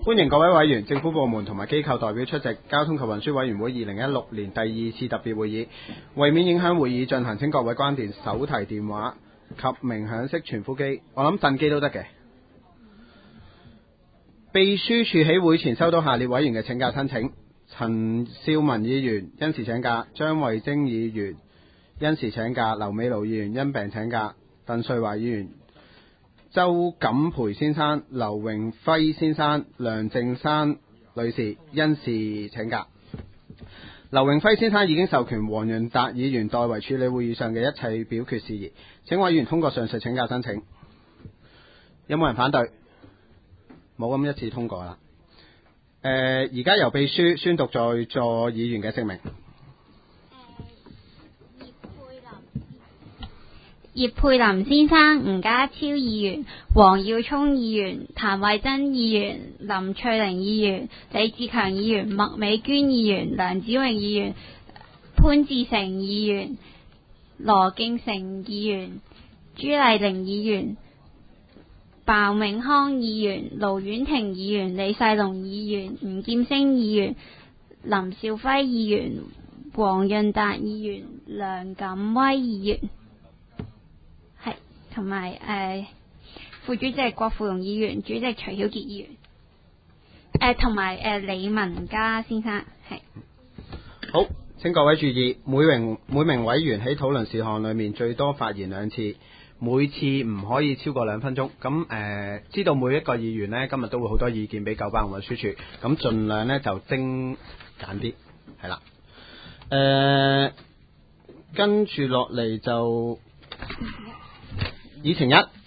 歡迎各位委員、政府部門同埋機構代表出席交通及運輸委員會2016年第2次特別會議。為免影響會議進行，請各位關電手提電話及鳴響式傳呼機。我諗震機都得嘅。秘書處喺會前收到下列委員嘅請假申請：陳少文議員因事請假，張慧晶議員因事請假，劉美勞議員因病請假，鄧瑞華議員、周錦培先生、劉榮輝先生、梁靜山女士因事請假。劉榮輝先生已經授權黃潤達議員代為處理會議上嘅一切表決事宜，請委員通過上述請假申請。有冇人反對？冇，咁一致通過啦。而家由秘書宣讀在座議員嘅姓名。 葉佩林先生、吳家超議員、黃耀聰議員、譚慧珍議員、林翠玲議員、李志強議員、麥美娟議員、梁子穎議員、潘志成議員、羅敬成議員、朱麗玲議員、鮑永康議員、盧婉婷議員、李世龍議員、吳劍星議員、林兆輝議員、黃潤達議員、梁錦威議員，係同埋副主席郭富榮議員、主席徐曉傑議員，同埋李文嘉先生，係。 好，請各位注意，每名委員喺討論事項裏面最多發言2次。每次唔可以超過2分鐘。咁知道每一個議員呢，今日都會好多意見俾九巴運輸署，咁盡量呢就精簡啲，係啦。跟住落嚟就議程1，